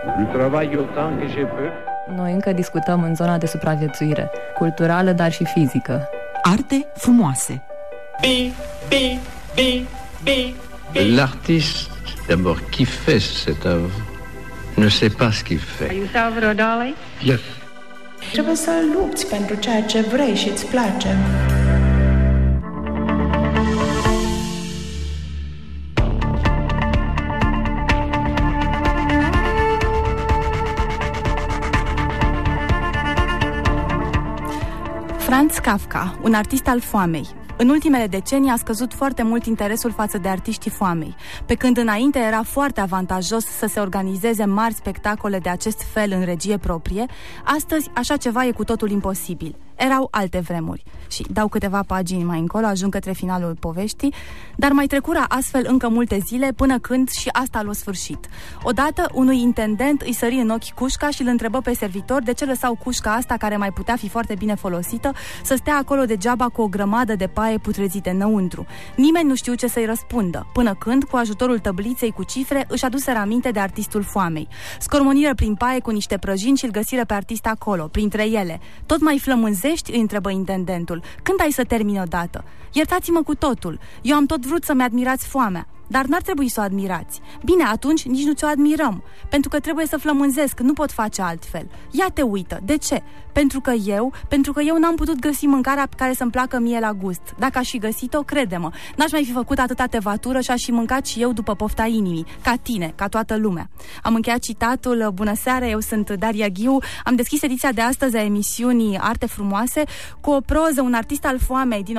Je travaille autant que je peux. Noi încă discutăm în zona de supraviețuire, culturală, dar și fizică. Arte frumoase. L'artiste, d'abord, qui fait cette œuvre, ne sait pas ce qu'il fait. Are you Salvador Dali? Yes. Trebuie să lupți pentru ceea ce vrei și îți place. Franz Kafka, un artist al foamei. În ultimele decenii a scăzut foarte mult interesul față de artiștii foamei. Pe când înainte era foarte avantajos să se organizeze mari spectacole de acest fel în regie proprie, astăzi așa ceva e cu totul imposibil. Erau alte vremuri. Și dau câteva pagini mai încolo, ajung către finalul poveștii, dar mai trecura astfel încă multe zile până când și asta a luat sfârșit. Odată, unui intendent îi sări în ochi cușca și îl întrebă pe servitor de ce lăsau cușca asta, care mai putea fi foarte bine folosită, să stea acolo degeaba cu o grămadă de paie putrezite înăuntru. Nimeni nu știu ce să-i răspundă, până când, cu ajutorul tăbliței cu cifre, își aduseră aminte de artistul foamei. Scormoniră prin paie cu niște prăjini și îl găsiră pe artist acolo, printre ele. Tot mai flămânzești? Îi întrebă intendentul. Când ai să termini odată? Iertați-mă cu totul. Eu am tot vrut să-mi admirați foamea. Dar n-ar trebui să o admirați. Bine, atunci nici nu ți-o admirăm. Pentru că trebuie să flămânzesc, nu pot face altfel. Ia te uită. De ce? Pentru că eu n-am putut găsi mâncarea care să-mi placă mie la gust. Dacă aș fi găsit-o, crede-mă, n-aș mai fi făcut atâta tevatură și aș fi mâncat și eu după pofta inimii, ca tine, ca toată lumea. Am încheiat citatul. Bună seara, eu sunt Daria Ghiu. Am deschis ediția de astăzi a emisiunii Arte Frumoase cu o proză, un artist al foamei din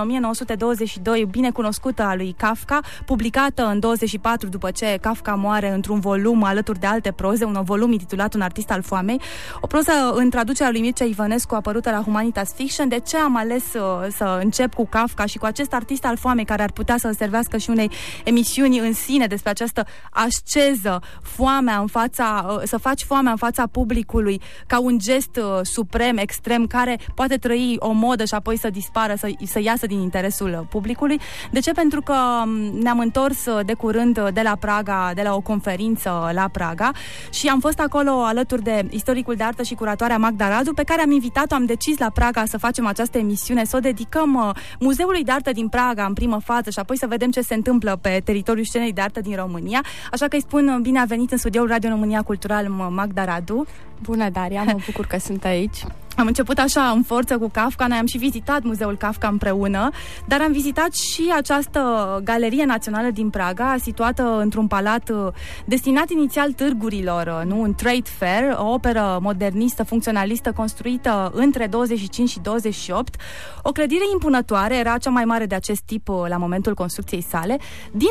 1922, bine cunoscută, a lui Kafka, publicată în 24 după ce Kafka moare, într-un volum alături de alte proze, un volum intitulat Un artist al foamei, o proză în traducerea lui Mircea Ivănescu, apărută la Humanitas Fiction. De ce am ales să încep cu Kafka și cu acest artist al foamei, care ar putea să servească și unei emisiuni în sine despre această asceză, foamea în fața, să faci foamea în fața publicului ca un gest suprem, extrem, care poate trăi o modă și apoi să dispară, să iasă din interesul publicului. De ce? Pentru că ne-am întors de curând de la Praga, de la o conferință la Praga, și am fost acolo alături de istoricul de artă și curatoarea Magda Radu, pe care am invitat-o, am decis la Praga să facem această emisiune, să o dedicăm Muzeului de Artă din Praga în primă fază și apoi să vedem ce se întâmplă pe teritoriul scenei de artă din România. Așa că îi spun bine a venit în studioul Radio România Cultural Magda Radu. Bună, Daria, mă bucur că sunt aici. Am început așa în forță cu Kafka, noi am și vizitat Muzeul Kafka împreună, dar am vizitat și această Galerie Națională din Praga, situată într-un palat destinat inițial târgurilor, nu? Un trade fair, o operă modernistă, funcționalistă, construită între 25 și 28, o clădire impunătoare, era cea mai mare de acest tip la momentul construcției sale. Din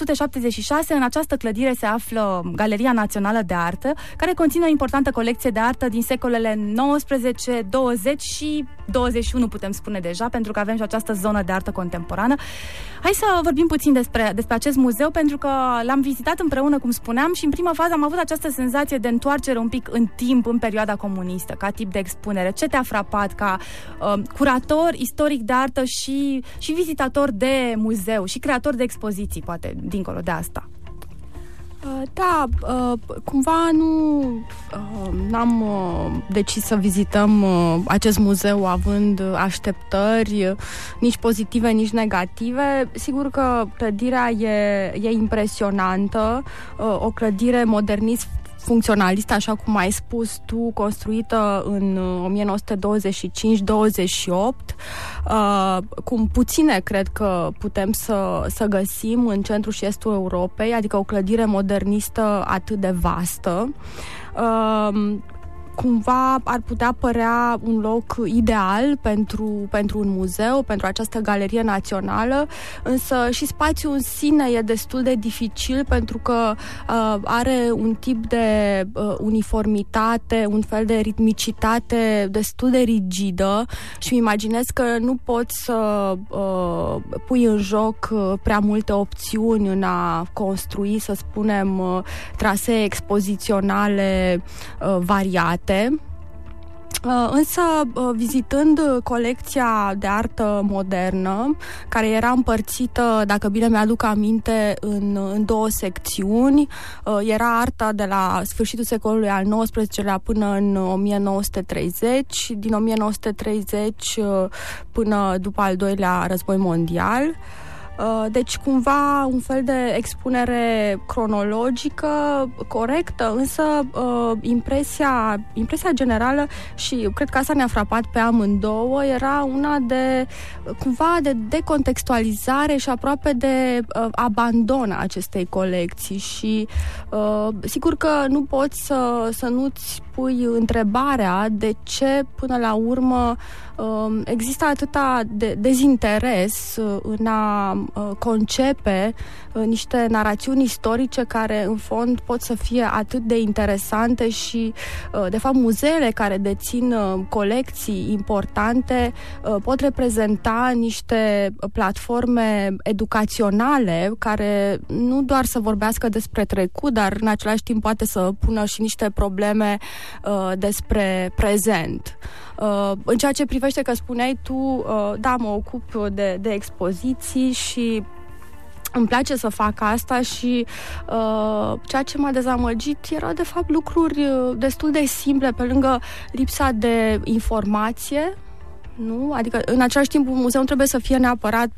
1976, în această clădire se află Galeria Națională de Artă, care conține o importantă colecție de artă din secolele 19, 20 și 21, putem spune deja, pentru că avem și această zonă de artă contemporană. Hai să vorbim puțin despre acest muzeu, pentru că l-am vizitat împreună, cum spuneam, și în prima fază am avut această senzație de întoarcere un pic în timp, în perioada comunistă, ca tip de expunere. Ce te-a frapat ca curator, istoric de artă și vizitator de muzeu și creator de expoziții, poate, dincolo de asta? Da, cumva n-am decis să vizităm acest muzeu având așteptări nici pozitive, nici negative. Sigur că clădirea e impresionantă, o clădire modernist funcționalistă, așa cum ai spus tu, construită în 1925-28, cum puține cred că putem să găsim în centrul și estul Europei, adică o clădire modernistă atât de vastă. Cumva ar putea părea un loc ideal pentru un muzeu, pentru această galerie națională, însă și spațiul în sine e destul de dificil, pentru că are un tip de uniformitate, un fel de ritmicitate destul de rigidă și îmi imaginez că nu poți să pui în joc prea multe opțiuni în a construi, să spunem, trasee expoziționale variate. Însă, vizitând colecția de artă modernă, care era împărțită, dacă bine mi-aduc aminte, în două secțiuni, era arta de la sfârșitul secolului al XIX-lea până în 1930, din 1930 până după al doilea război mondial. Deci cumva un fel de expunere cronologică corectă, însă impresia generală, și cred că asta ne-a frapat pe amândouă, era una de cumva de decontextualizare și aproape de abandon a acestei colecții și sigur că nu poți să nu-ți pui întrebarea de ce până la urmă există atâta dezinteres în a concepe niște narațiuni istorice care în fond pot să fie atât de interesante și de fapt muzeele care dețin colecții importante pot reprezenta niște platforme educaționale care nu doar să vorbească despre trecut, dar în același timp poate să pună și niște probleme despre prezent. În ceea ce privește că spuneai tu, da, mă ocup de expoziții și îmi place să fac asta și ceea ce m-a dezamăgit erau de fapt lucruri destul de simple pe lângă lipsa de informație. Nu? Adică, în același timp, un muzeu trebuie să fie neapărat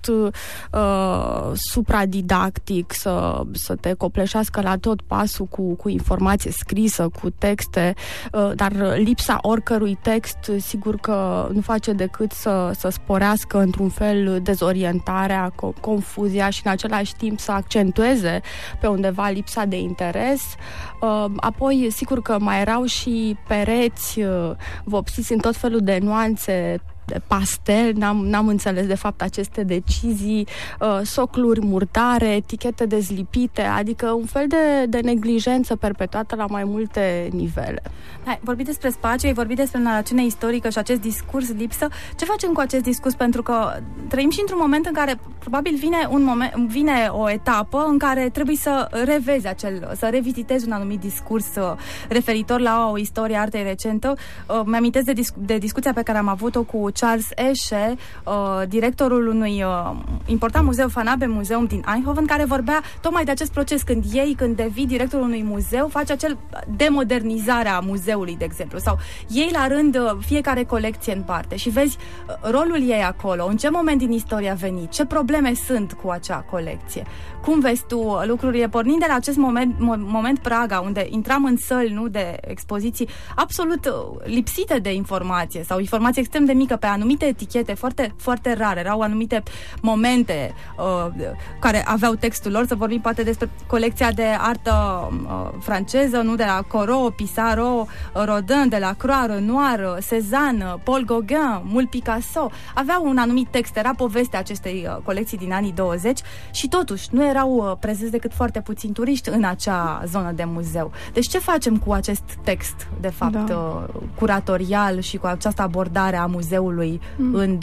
supradidactic, să te copleșească la tot pasul cu informație scrisă, cu texte, dar lipsa oricărui text, sigur că nu face decât să sporească într-un fel dezorientarea, confuzia și în același timp să accentueze pe undeva lipsa de interes. Apoi, sigur că mai erau și pereți vopsiți în tot felul de nuanțe de pastel, n-am înțeles de fapt aceste decizii, socluri murdare, etichete dezlipite, adică un fel de neglijență perpetuată la mai multe nivele. Hai, vorbit despre spațiu, ai vorbit despre narațiune istorică și acest discurs lipsă. Ce facem cu acest discurs? Pentru că trăim și într-un moment în care probabil vine o etapă în care trebuie să revezi să revizitezi un anumit discurs referitor la o istorie artei recentă. Mi-amintesc de discuția pe care am avut-o cu Charles Esche, directorul unui important muzeu, Fanabe Museum din Eindhoven, care vorbea tocmai de acest proces când devii directorul unui muzeu, faci acel demodernizare a muzeului, de exemplu, sau iei la rând fiecare colecție în parte și vezi rolul ei acolo, în ce moment din istorie a venit, ce probleme sunt cu acea colecție. Cum vezi tu lucrurile, pornind de la acest moment Praga, unde intram în săli, nu, de expoziții absolut lipsite de informație sau informație extrem de mică pe anumite etichete foarte, foarte rare. Erau anumite momente care aveau textul lor. Să vorbim poate despre colecția de artă franceză, nu, de la Corot, Pissarro, Rodin, de la Croix, Renoir, Cézanne, Paul Gauguin, mult Picasso. Aveau un anumit text, era povestea acestei colecții din anii 20 și totuși nu erau prezenți decât foarte puțini turiști în acea zonă de muzeu. Deci ce facem cu acest text, de fapt, curatorial și cu această abordare a muzeului în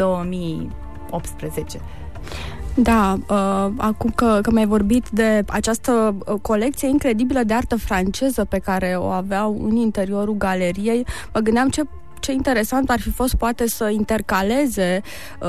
2018? Da, acum că mi-ai vorbit de această colecție incredibilă de artă franceză pe care o aveau în interiorul galeriei, mă gândeam ce interesant ar fi fost poate să intercaleze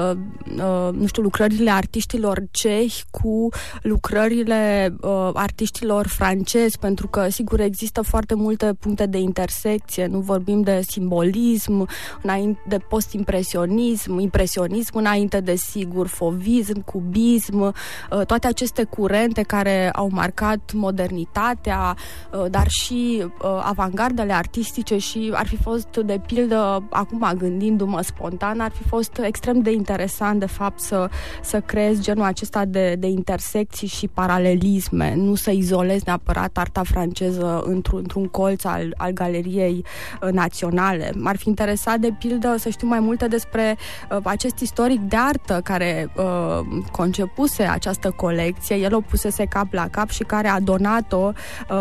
lucrările artiștilor cehi cu lucrările artiștilor francezi, pentru că sigur există foarte multe puncte de intersecție, nu vorbim de simbolism înainte de post-impresionism, impresionism înainte de sigur fauvism, cubism, toate aceste curente care au marcat modernitatea, dar și avangardele artistice și ar fi fost de pildă, acum gândindu-mă spontan, ar fi fost extrem de interesant de fapt să creezi genul acesta de intersecții și paralelisme, nu să izolezi neapărat arta franceză într-un colț al galeriei naționale. M-ar fi interesat de pildă să știu mai multe despre acest istoric de artă care concepuse această colecție, el o pusese cap la cap și care a donat-o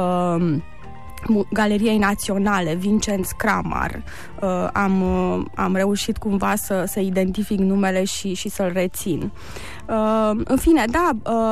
Galeriei Naționale, Vincenz Kramar. Am reușit cumva să identific numele și să-l rețin. În fine, da,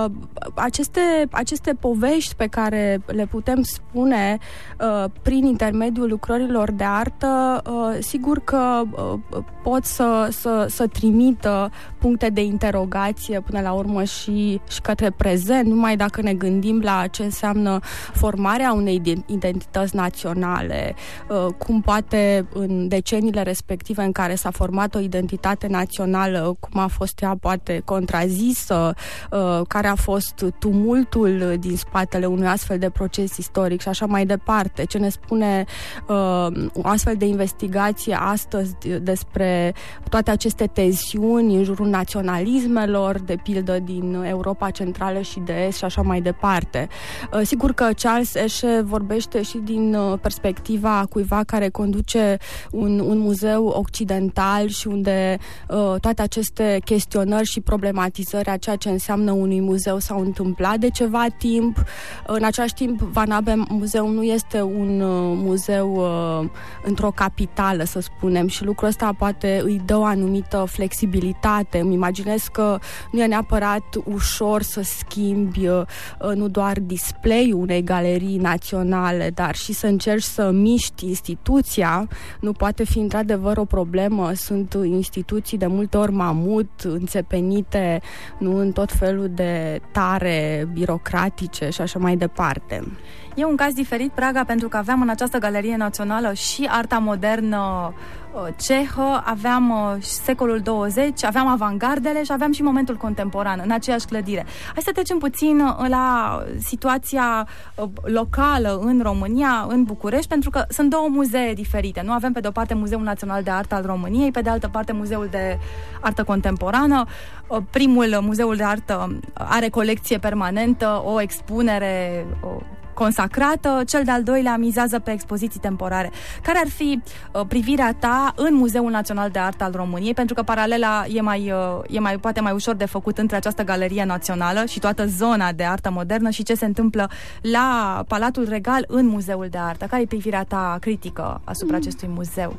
aceste povești pe care le putem spune prin intermediul lucrărilor de artă, sigur că pot să trimită puncte de interogație până la urmă și către prezent, numai dacă ne gândim la ce înseamnă formarea unei identități naționale, cum poate în deceniile respective în care s-a format o identitate națională, cum a fost ea poate contrazisă, care a fost tumultul din spatele unui astfel de proces istoric și așa mai departe. Ce ne spune o astfel de investigație astăzi despre toate aceste tensiuni în jurul naționalismelor, de pildă din Europa Centrală și de Est și așa mai departe. Sigur că Charles Esche vorbește și din perspectiva cuiva care conduce un muzeu occidental și unde toate aceste chestionări și problematizări a ceea ce înseamnă unui muzeu s-au întâmplat de ceva timp. În același timp, Van Abbe Muzeum nu este un muzeu într-o capitală, să spunem, și lucrul ăsta poate îi dă o anumită flexibilitate. Îmi imaginez că nu e neapărat ușor să schimbi nu doar display-ul unei galerii naționale, dar și să încerci să miști instituția. Nu poate fi într-adevăr o problemă. Sunt instituții de multe ori mamut, înțepenite, nu, în tot felul de tare birocratice și așa mai departe. E un caz diferit Praga, pentru că aveam în această galerie națională și arta modernă cehă, aveam secolul 20, aveam avangardele și aveam și momentul contemporan în aceeași clădire. Hai să trecem puțin la situația locală în România, în București, pentru că sunt două muzee diferite. Nu avem pe de o parte Muzeul Național de Artă al României, pe de altă parte Muzeul de Artă Contemporană. Primul, Muzeul de Artă, are colecție permanentă, o expunere consacrată, cel de-al doilea mizează pe expoziții temporare. Care ar fi privirea ta în Muzeul Național de Artă al României? Pentru că paralela e poate mai ușor de făcut între această galerie națională și toată zona de artă modernă și ce se întâmplă la Palatul Regal în Muzeul de Artă. Care e privirea ta critică asupra acestui muzeu?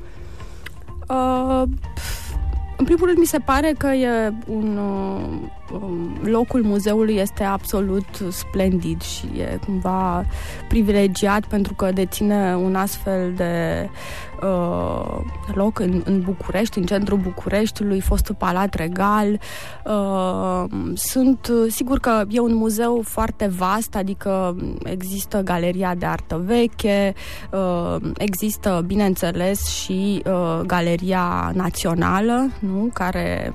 În primul rând, mi se pare că locul muzeului este absolut splendid și e cumva privilegiat pentru că deține un astfel de loc în București, în centrul Bucureștiului, fostul Palat Regal. Sigur că e un muzeu foarte vast, adică există Galeria de Artă Veche, există, bineînțeles, și Galeria Națională, nu? Care,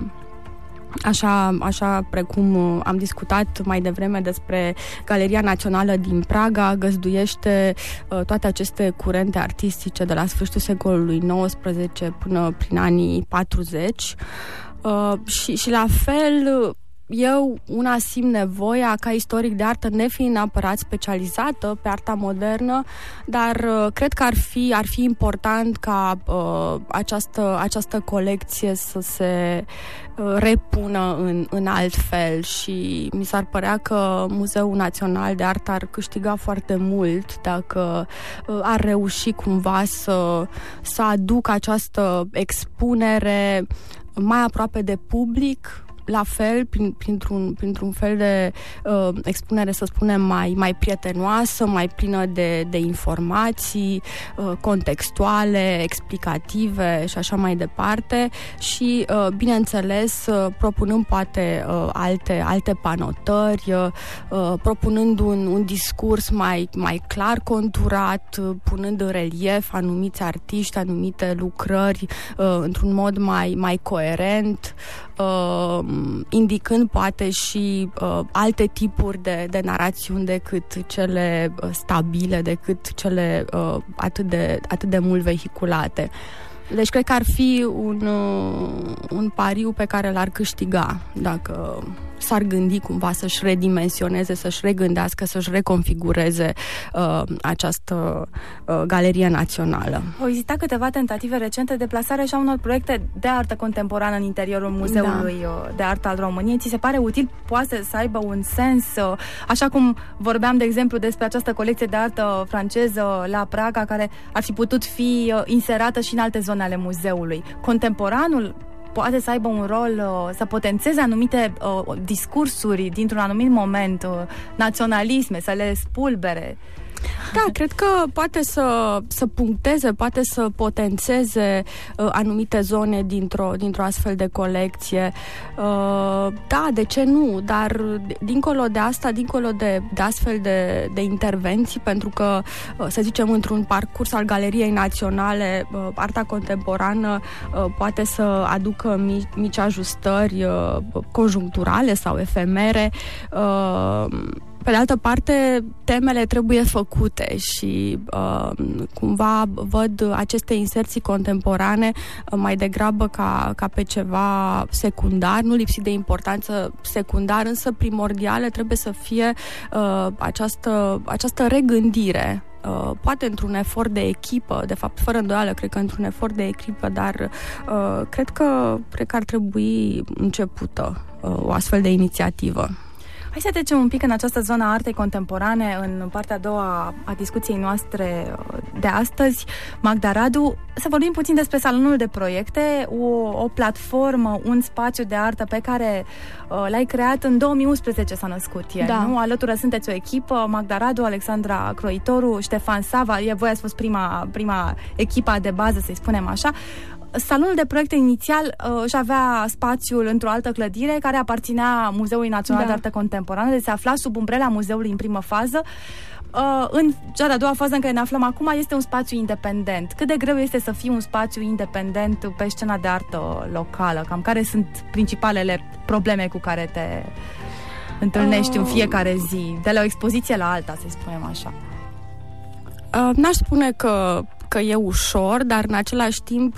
așa precum am discutat mai devreme despre Galeria Națională din Praga, găzduiește toate aceste curente artistice de la sfârșitul secolului XIX până prin anii 40. Și la fel, eu una simt nevoia, ca istoric de artă, nefiind neapărat specializată pe arta modernă, dar cred că ar fi important ca această colecție să se repună în alt fel și mi s-ar părea că Muzeul Național de Artă ar câștiga foarte mult dacă ar reuși cumva să aducă această expunere mai aproape de public, la fel, printr-un fel de expunere, să spunem, mai prietenoasă, mai plină de informații contextuale, explicative și așa mai departe și, bineînțeles, propunând poate alte panotări, propunând un discurs mai clar conturat, punând în relief anumiți artiști, anumite lucrări într-un mod mai coerent, indicând poate și alte tipuri de narațiuni decât cele stabile, decât cele atât de mult vehiculate. Deci cred că ar fi un pariu pe care l-ar câștiga dacă s-ar gândi cumva să-și redimensioneze, să-și regândească, să-și reconfigureze această galerie națională. Au existat câteva tentative recente de plasare și a unor proiecte de artă contemporană în interiorul Muzeului de Artă al României. Ți se pare util? Poate să aibă un sens? Așa cum vorbeam, de exemplu, despre această colecție de artă franceză la Praga, care ar fi putut fi inserată și în alte zone ale muzeului. Contemporanul poate să aibă un rol, să potențeze anumite discursuri dintr-un anumit moment, naționalisme, să le spulbere. Da, cred că poate să puncteze, poate să potențeze anumite zone dintr-o astfel de colecție. Da, de ce nu? Dar dincolo de asta, dincolo de astfel de intervenții, pentru că, să zicem, într-un parcurs al Galeriei Naționale, arta contemporană poate să aducă mici ajustări conjuncturale sau efemere. Pe de altă parte, temele trebuie făcute și cumva văd aceste inserții contemporane mai degrabă ca pe ceva secundar, nu lipsit de importanță, secundar, însă primordială trebuie să fie această regândire. Poate într-un efort de echipă, de fapt, fără îndoială, cred că într-un efort de echipă, dar cred că ar trebui începută o astfel de inițiativă. Hai să trecem un pic în această zonă a artei contemporane, în partea a doua a discuției noastre de astăzi. Magda Radu, să vorbim puțin despre Salonul de Proiecte, o platformă, un spațiu de artă pe care l-ai creat în 2011, s-a născut el, da. Nu? Alături sunteți o echipă, Magda Radu, Alexandra Croitoru, Ștefan Sava, voi ați fost prima echipa de bază, să-i spunem așa. Salonul de Proiecte inițial își avea spațiul într-o altă clădire care aparținea Muzeului Național de Artă Contemporană, deci se afla sub umbrela muzeului în primă fază. În cea de-a doua fază în care ne aflăm acum este un spațiu independent. Cât de greu este să fii un spațiu independent pe scena de artă locală? Cam care sunt principalele probleme cu care te întâlnești în fiecare zi, de la o expoziție la alta, să spunem așa? N-aș spune că e ușor, dar în același timp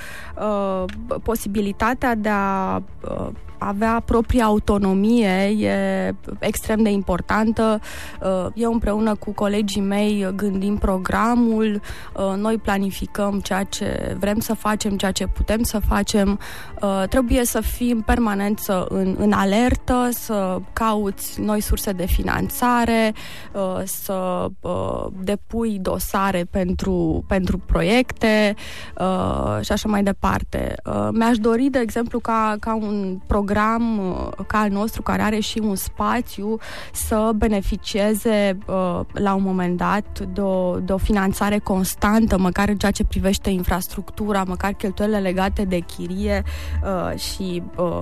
posibilitatea de a avea propria autonomie e extrem de importantă. Eu împreună cu colegii mei gândim programul, noi planificăm ceea ce vrem să facem, ceea ce putem să facem. Trebuie să fim permanență în alertă, să cauți noi surse de finanțare, să depui dosare pentru proiecte și așa mai departe. Mi-aș dori, de exemplu, ca un program ca al nostru, care are și un spațiu, să beneficieze la un moment dat de o finanțare constantă, măcar în ceea ce privește infrastructura, măcar cheltuielile legate de chirie și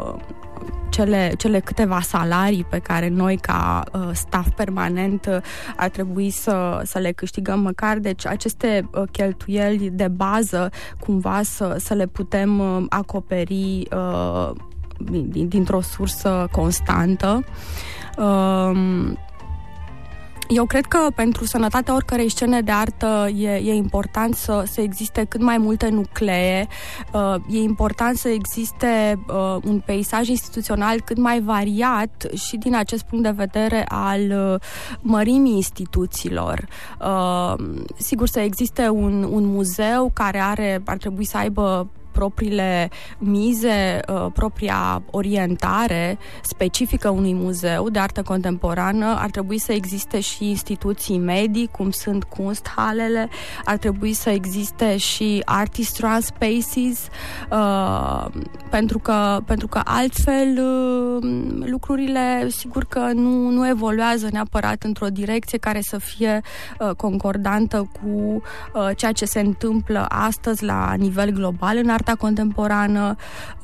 cele câteva salarii pe care noi ca staff permanent ar trebui să le câștigăm măcar. Deci aceste cheltuieli de bază cumva să le putem acoperi dintr-o sursă constantă. Eu cred că pentru sănătatea oricărei scene de artă e important să existe cât mai multe nuclee, e important să existe un peisaj instituțional cât mai variat și din acest punct de vedere al mărimii instituțiilor. Sigur, să existe un muzeu care ar trebui să aibă propriile mize, propria orientare specifică unui muzeu de artă contemporană. Ar trebui să existe și instituții medii, cum sunt Kunsthalele, ar trebui să existe și Artist Run Spaces, pentru că altfel lucrurile sigur că nu evoluează neapărat într-o direcție care să fie concordantă cu ceea ce se întâmplă astăzi la nivel global în arta contemporană.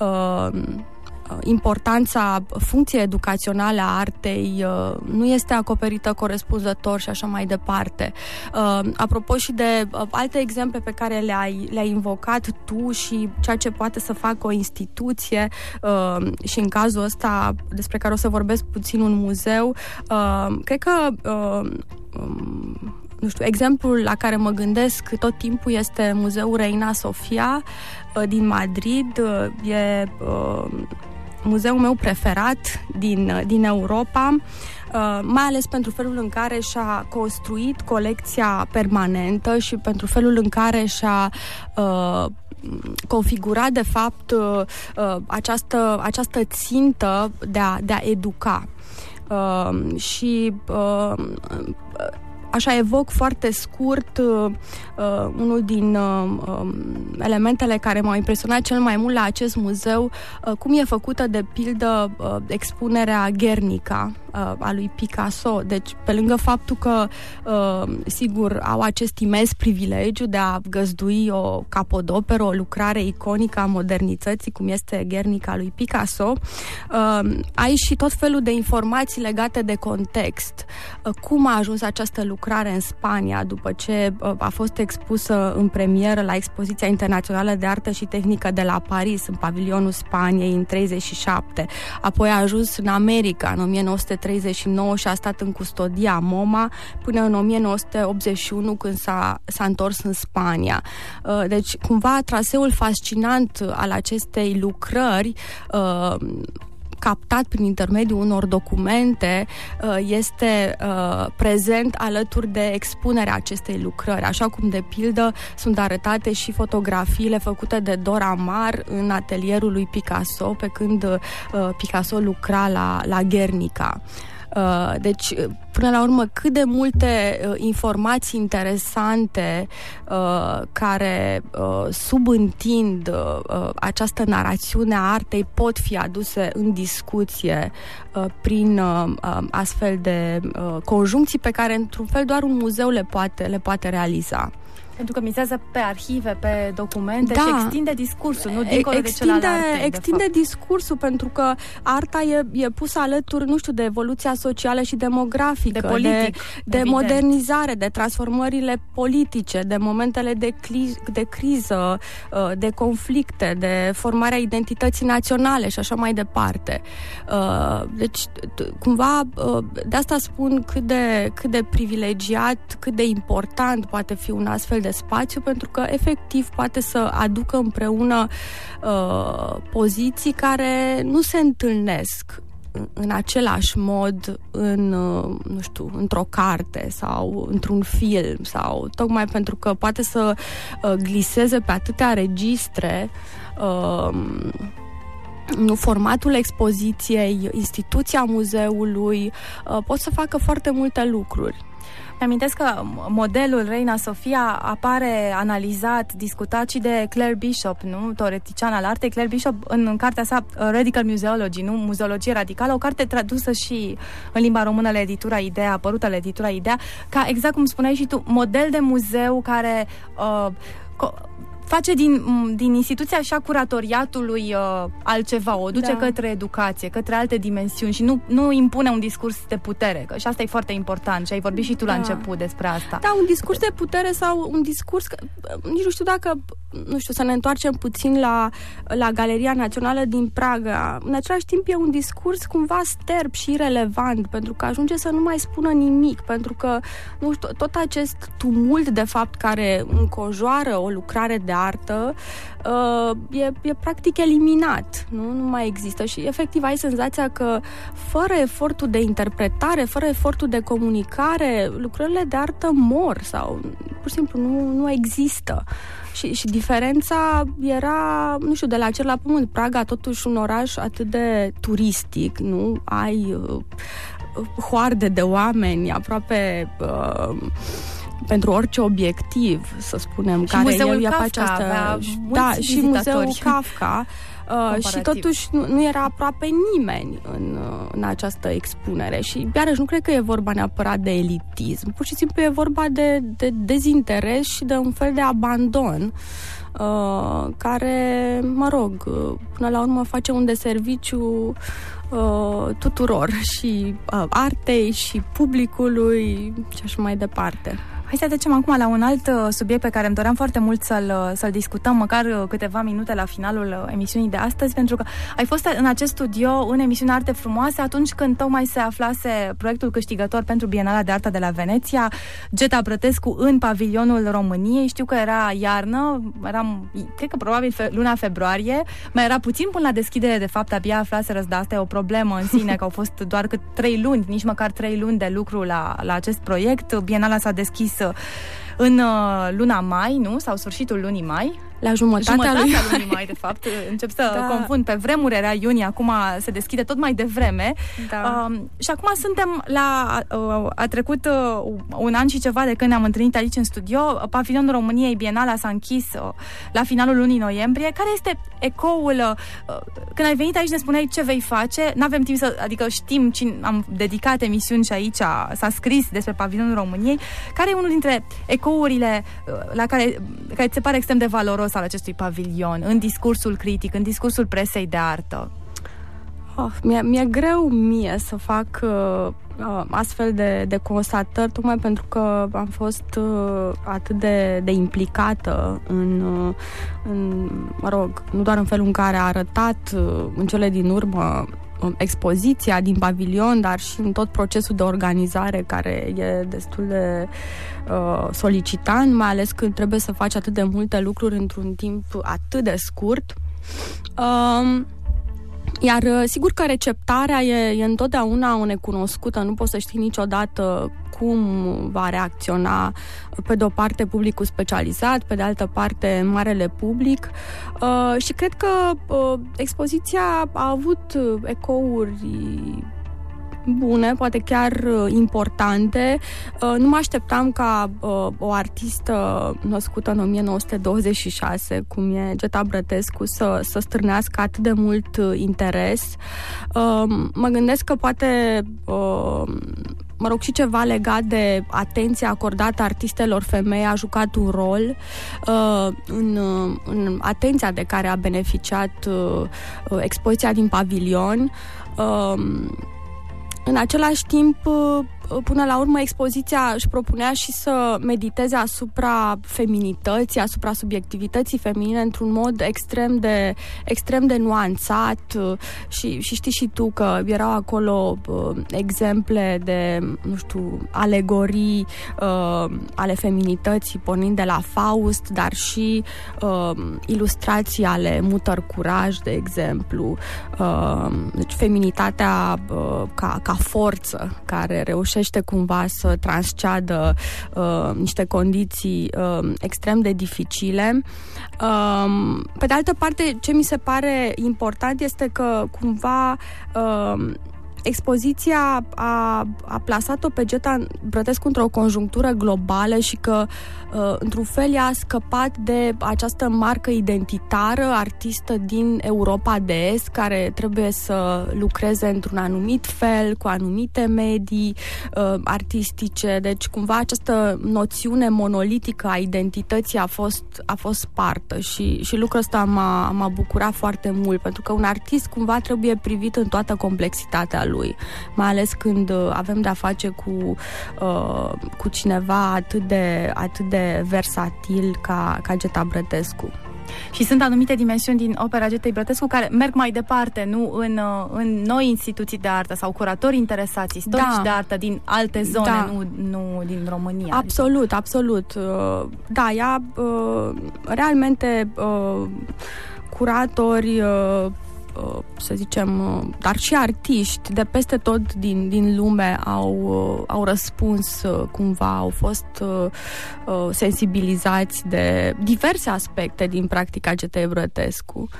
Importanța funcției educaționale a artei nu este acoperită corespunzător și așa mai departe. Apropo și de alte exemple pe care le-ai invocat tu și ceea ce poate să facă o instituție și în cazul ăsta despre care o să vorbesc puțin, un muzeu, cred că nu știu, exemplul la care mă gândesc tot timpul este Muzeul Reina Sofia din Madrid. E muzeul meu preferat din Europa, mai ales pentru felul în care și-a construit colecția permanentă și pentru felul în care și-a configurat, de fapt, această țintă de a educa. Și așa evoc foarte scurt unul din elementele care m-au impresionat cel mai mult la acest muzeu, cum e făcută de pildă expunerea Guernica a lui Picasso. Deci, pe lângă faptul că sigur au acest imens privilegiu de a găzdui o capodoperă, o lucrare iconică a modernității, cum este Guernica lui Picasso, ai și tot felul de informații legate de context. Cum a ajuns această lucrare în Spania după ce a fost expusă în premieră la Expoziția Internațională de Artă și Tehnică de la Paris, în pavilionul Spaniei, în 1937. Apoi a ajuns în America, în 1939, și a stat în custodia MoMA până în 1981, când s-a întors în Spania. Deci, cumva, traseul fascinant al acestei lucrări, captat prin intermediul unor documente, este prezent alături de expunerea acestei lucrări, așa cum, de pildă, sunt arătate și fotografiile făcute de Dora Maar în atelierul lui Picasso, pe când Picasso lucra la Guernica. Deci, până la urmă, cât de multe informații interesante care subîntind această narațiune a artei pot fi aduse în discuție prin astfel de conjuncții pe care, într-un fel, doar un muzeu le poate realiza. Pentru că mizează pe arhive, pe documente, da, și extinde discursul, nu dincolo de celălalt artei. Extinde discursul, pentru că arta e pusă alături, nu știu, de evoluția socială și demografică, de politic, de modernizare, de transformările politice, de momentele de criză, de conflicte, de formarea identității naționale și așa mai departe. Deci, cumva, de asta spun cât de privilegiat, cât de important poate fi un astfel de spațiu, pentru că efectiv poate să aducă împreună poziții care nu se întâlnesc în același mod nu știu, într-o carte sau într-un film, sau tocmai pentru că poate să gliseze pe atâtea registre, formatul expoziției, instituția muzeului, pot să facă foarte multe lucruri. Mi-amintesc că modelul Reina Sofia apare analizat, discutat și de Claire Bishop, nu? Teoretician al artei. Claire Bishop, în cartea sa Radical Museology, nu? Muzeologie radicală, o carte tradusă și în limba română la editura Idea, apărută la editura Idea, ca, exact cum spuneai și tu, model de muzeu care face din instituția așa curatoriatului altceva, o duce către educație, către alte dimensiuni și nu impune un discurs de putere, că și asta e foarte important și ai vorbit și tu la început despre asta. Da, un discurs de putere sau un discurs, nici nu știu dacă, să ne întoarcem puțin la Galeria Națională din Praga. În același timp e un discurs cumva sterb și irelevant, pentru că ajunge să nu mai spună nimic, pentru că, nu știu, tot acest tumult, de fapt, care înconjoară o lucrare de artă e practic eliminat, nu mai există și efectiv ai senzația că fără efortul de interpretare, fără efortul de comunicare, lucrările de artă mor sau pur și simplu nu există. Și diferența era, nu știu, de la cer la pământ. Praga, totuși, un oraș atât de turistic, nu? Ai hoarde de oameni aproape pentru orice obiectiv, să spunem, și care muzeul el Kafka această... Da, și muzeul Kafka. Și totuși nu era aproape nimeni în această expunere. Și iarăși nu cred că e vorba neapărat de elitism. Pur și simplu e vorba de dezinteres și de un fel de abandon care, mă rog, până la urmă face un deserviciu tuturor, și artei și publicului și așa mai departe. Hai să trecem acum la un alt subiect pe care îmi doream foarte mult să-l discutăm, măcar câteva minute la finalul emisiunii de astăzi, pentru că ai fost în acest studio în emisiunea Arte Frumoase atunci când tocmai se aflase proiectul câștigător pentru Bienala de Artă de la Veneția, Geta Brătescu în pavilionul României. Știu că era iarnă, cred că probabil luna februarie, mai era puțin până la deschidere, de fapt abia aflaseră, dar asta e o problemă în sine, că au fost doar 3 luni, nici măcar 3 luni de lucru la acest proiect. Bienala s-a deschis în luna mai, nu? Sau sfârșitul lunii mai. La jumătatea lunii mai, de fapt. Încep să confund. Pe vremuri era iunie, acum se deschide tot mai devreme. Da. Și acum suntem a trecut un an și ceva de când ne-am întâlnit aici în studio. Pavilionul României, Bienala s-a închis la finalul lunii noiembrie. Care este ecoul? Când ai venit aici ne spuneai ce vei face. N-avem timp adică știm cine am dedicat emisiuni și aici s-a scris despre Pavilionul României. Care e unul dintre ecourile care ți se pare extrem de valoros al acestui pavilion, în discursul critic, în discursul presei de artă? Mi-e greu mie să fac astfel de constatări, tocmai pentru că am fost atât de implicată în, nu doar în felul în care a arătat în cele din urmă expoziția din pavilion, dar și în tot procesul de organizare, care e destul de solicitant, mai ales când trebuie să faci atât de multe lucruri într-un timp atât de scurt. Iar sigur că receptarea e întotdeauna o necunoscută, nu poți să știi niciodată cum va reacționa, pe de o parte publicul specializat, pe de altă parte marele public, și cred că expoziția a avut ecouri bune, poate chiar importante. Nu mă așteptam ca o artistă născută în 1926, cum e Geta Brătescu, să strânească atât de mult interes. Mă gândesc că poate și ceva legat de atenția acordată artistelor femei a jucat un rol în atenția de care a beneficiat expoziția din pavilion. În același timp, până la urmă, expoziția își propunea și să mediteze asupra feminității, asupra subiectivității feminine într-un mod extrem de nuanțat și știi și tu că erau acolo exemple de, nu știu, alegorii ale feminității, pornind de la Faust, dar și ilustrații ale Mutter Curaj, de exemplu. Deci feminitatea ca forță care reușește cumva să transceadă niște condiții extrem de dificile. Pe de altă parte, ce mi se pare important este că cumva expoziția a plasat-o pe Geta Brătescu într-o conjunctură globală și că, într-un fel, ea a scăpat de această marcă identitară, artistă din Europa de Est, care trebuie să lucreze într-un anumit fel, cu anumite medii artistice. Deci, cumva, această noțiune monolitică a identității a fost spartă și lucrul ăsta m-a bucurat foarte mult, pentru că un artist, cumva, trebuie privit în toată complexitatea lui, mai ales când avem de-a face cu cineva atât de versatil ca Geta Brătescu. Și sunt anumite dimensiuni din opera Getei Brătescu care merg mai departe, nu în noi instituții de artă sau curatori interesați, istorici de artă din alte zone, nu din România. Absolut. Da, ea realmente curatori, să zicem, dar și artiști de peste tot din lume au răspuns cumva, au fost sensibilizați de diverse aspecte din practica Getei Brătescu.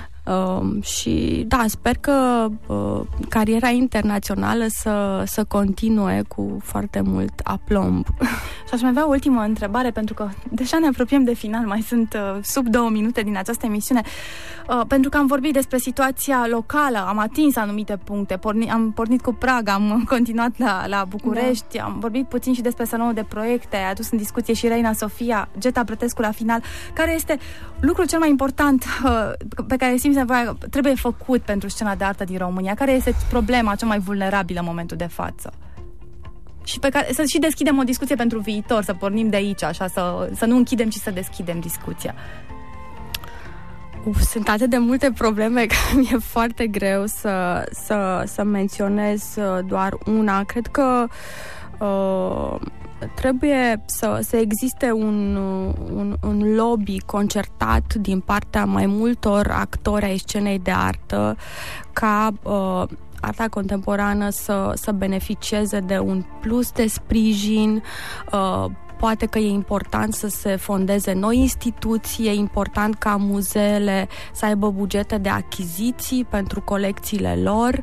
Și da, sper că cariera internațională să continue cu foarte mult aplomb. Și aș mai avea o ultimă întrebare, pentru că deja ne apropiem de final, mai sunt sub 2 minute din această emisiune, pentru că am vorbit despre situația locală, am atins anumite puncte, am pornit cu Praga, am continuat la București, am vorbit puțin și despre salonul de proiecte, a adus în discuție și Reina Sofia, Geta Brătescu la final. Care este lucrul cel mai important pe care simți nevoia, trebuie făcut pentru scena de artă din România? Care este problema cea mai vulnerabilă în momentul de față? Și pe care să și deschidem o discuție pentru viitor, să pornim de aici, așa, să nu închidem, ci să deschidem discuția. Sunt atât de multe probleme că mi-e foarte greu să menționez doar una. Cred că trebuie să existe un lobby concertat din partea mai multor actori ai scenei de artă ca arta contemporană să beneficieze de un plus de sprijin, poate că e important să se fondeze noi instituții, e important ca muzeele să aibă bugete de achiziții pentru colecțiile lor.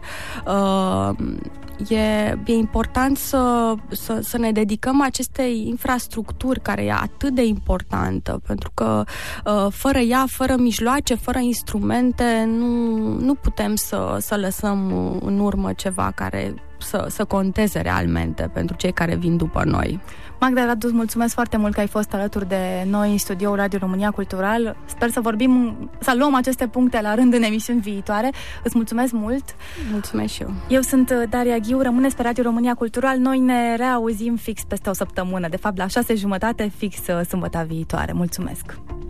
E important să ne dedicăm acestei infrastructuri care e atât de importantă, pentru că fără ea, fără mijloace, fără instrumente, nu putem să lăsăm în urmă ceva care să conteze realmente pentru cei care vin după noi. Magda Radu, mulțumesc foarte mult că ai fost alături de noi în studioul Radio România Cultural. Sper să luăm aceste puncte la rând în emisiuni viitoare. Îți mulțumesc mult! Mulțumesc și eu! Eu sunt Daria Ghiu, rămâneți pe Radio România Cultural. Noi ne reauzim fix peste o săptămână, de fapt la 6:30, fix sâmbătă viitoare. Mulțumesc!